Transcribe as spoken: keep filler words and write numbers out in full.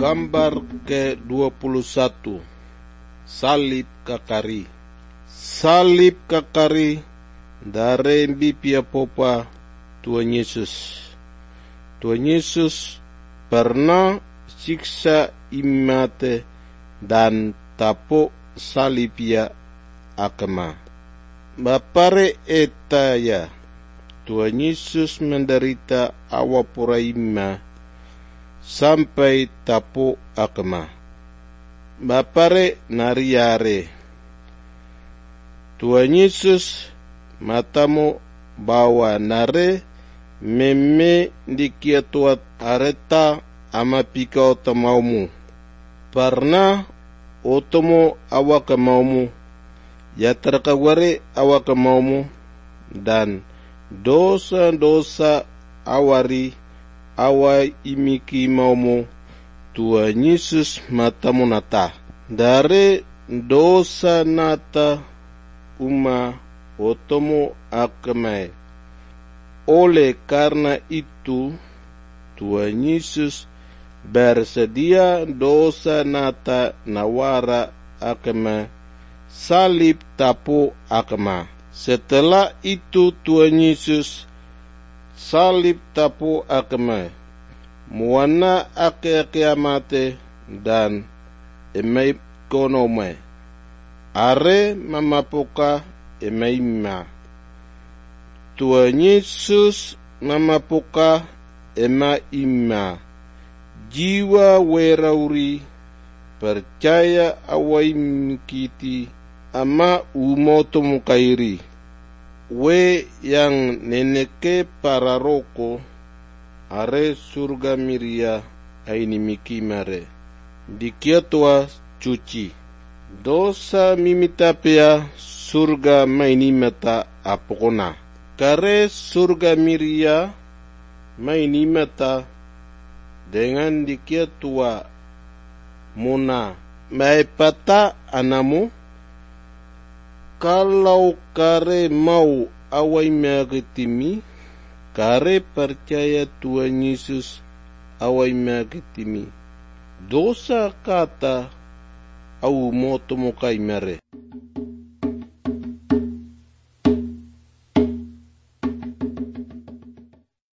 Gambar ke dua puluh satu. Salib kakari. Salib kakari dari bipia popa Tuhan Yesus. Tuhan Yesus pernah siksa imate dan tapo salibia akema. Bapare etaya Tuhan Yesus menderita awapura ima sampai tapo akema. Bapare nariare Tuhan Yesus matamu bawa nare meme dikiatuat areta ama pikau tamaumu. Pernah otomo awak maumu ya terkaware awak maumu dan dosa-dosa awari awai imiki maumu Tuhan Yesus matamu nata dari dosa nata uma otomo akemai. Oleh karena itu Tuhan Yesus bersedia dosa nata nawara akema salib tapo akema. Setelah itu Tuhan Yesus salib tapo akema muana ake kiamate dan emai konome are mamapoka emaima. Tuhan Yesus mamapoka emaima. Jiwa werauri percaya awai mkiti ama umoto mukairi. We yang neneke para roko are surga miria aini mikimare. Dikiatua cuci. Dosa mimitapia surga maini mata apokona. Kare surga miria maini mata dengan dikiatua muna maipata anamu. Kalau kare mau awai meagitimi, kare percaya Tuhan Yesus awai meagitimi. Dosa kata au moto mokai mere.